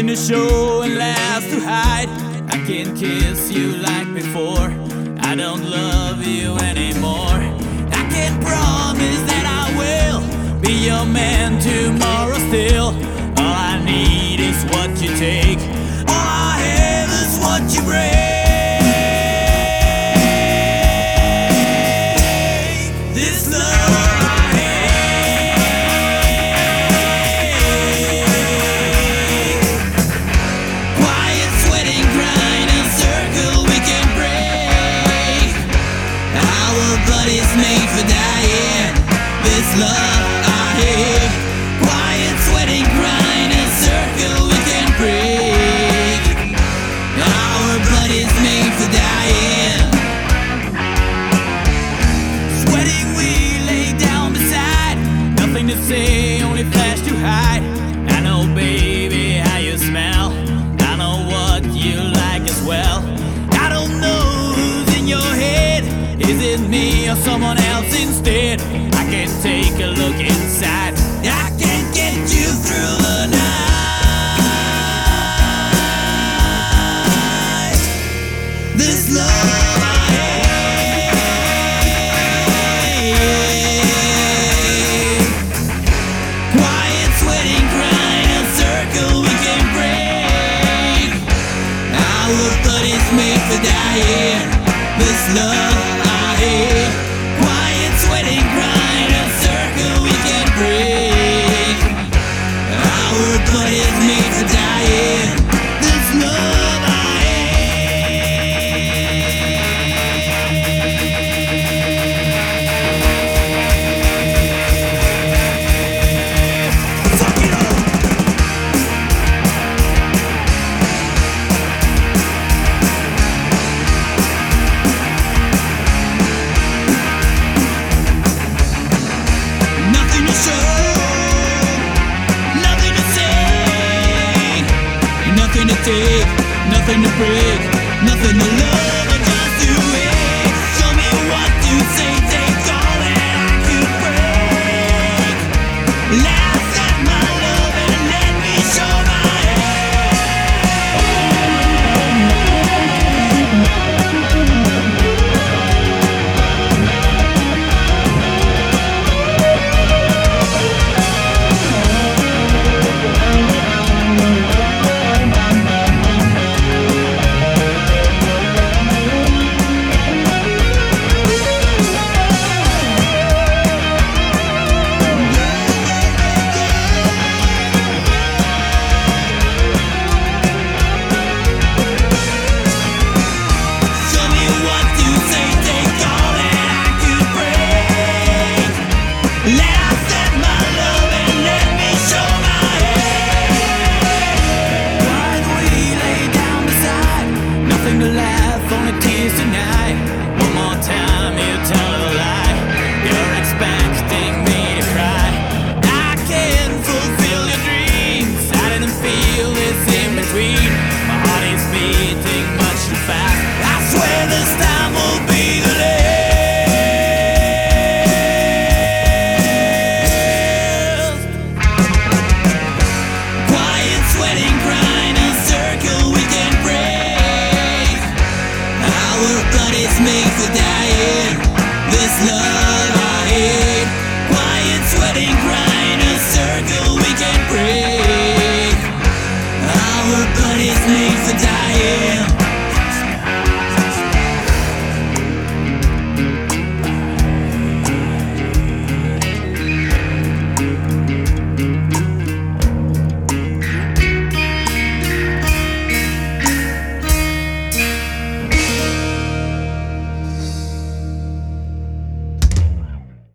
Nothing to show and laughs to hide. I can't kiss you like before. I don't love you anymore. I can't promise that I will be your man tomorrow still. All I need is what you take. All I have is what you break. This love I hate. Quiet, sweating, crying, a circle we can break. Our body's made for dying. This love I hate. Quiet, sweating, crying, a circle we can break. Our body's made for dying. Sweating, we lay down beside. Nothing to say, only flash to hide. I know, baby, how you smell. I know what you like as well. I don't know who's in your head. Is it me or someone else instead? I can't take a look inside. I can't get you through the night. This love I hate. Quiet, sweating, crying, a circle we can break. Our body's made for dying. This love I hate. Quiet, sweating, crying, a circle we can break. Our body's made for dying. This love I hate. Fuck it up. Nothing to show, nothing to say, nothing to take, nothing to break, nothing to love or just to hate. Show me what to say, take all that I could break. Laugh at my love and let me show my to laugh, only tears tonight.